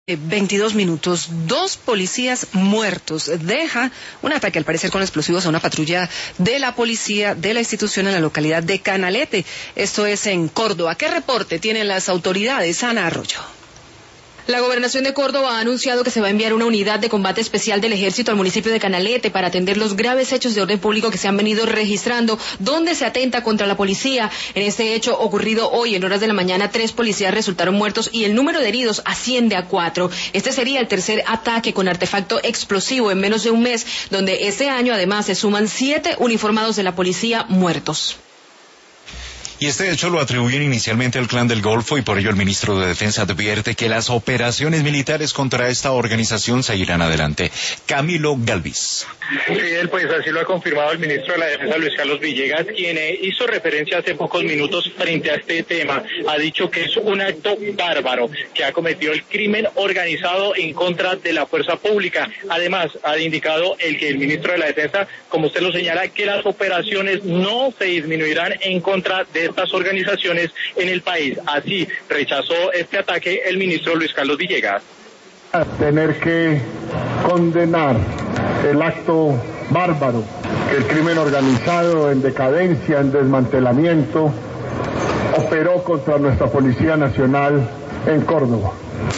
22 minutos, 2 policías muertos. Deja un ataque, al parecer con explosivos, a una patrulla de la policía de la institución en la localidad de Canalete. Esto es en Córdoba. ¿Qué reporte tienen las autoridades? Ana Arroyo. La Gobernación de Córdoba ha anunciado que se va a enviar una unidad de combate especial del Ejército al municipio de Canalete para atender los graves hechos de orden público que se han venido registrando, donde se atenta contra la policía. En este hecho ocurrido hoy en horas de la mañana, 3 policías resultaron muertos y el número de heridos asciende a 4. Este sería el tercer ataque con artefacto explosivo en menos de un mes, donde este año además se suman 7 uniformados de la policía muertos. Y este hecho lo atribuyen inicialmente al Clan del Golfo y por ello el ministro de Defensa advierte que las operaciones militares contra esta organización seguirán adelante. Camilo Galvis. Fidel, pues así lo ha confirmado el ministro de la Defensa, Luis Carlos Villegas, quien hizo referencia hace pocos minutos frente a este tema. Ha dicho que es un acto bárbaro que ha cometido el crimen organizado en contra de la fuerza pública. Además, ha indicado el ministro de la Defensa, como usted lo señala, que las operaciones no se disminuirán en contra de estas organizaciones en el país. Así rechazó este ataque el ministro Luis Carlos Villegas. Tener que condenar el acto bárbaro que el crimen organizado en decadencia, en desmantelamiento, operó contra nuestra Policía Nacional en Córdoba.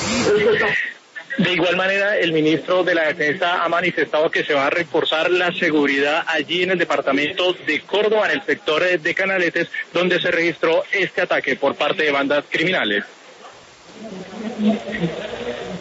De igual manera, el ministro de la Defensa ha manifestado que se va a reforzar la seguridad allí en el departamento de Córdoba, en el sector de Canaletes, donde se registró este ataque por parte de bandas criminales.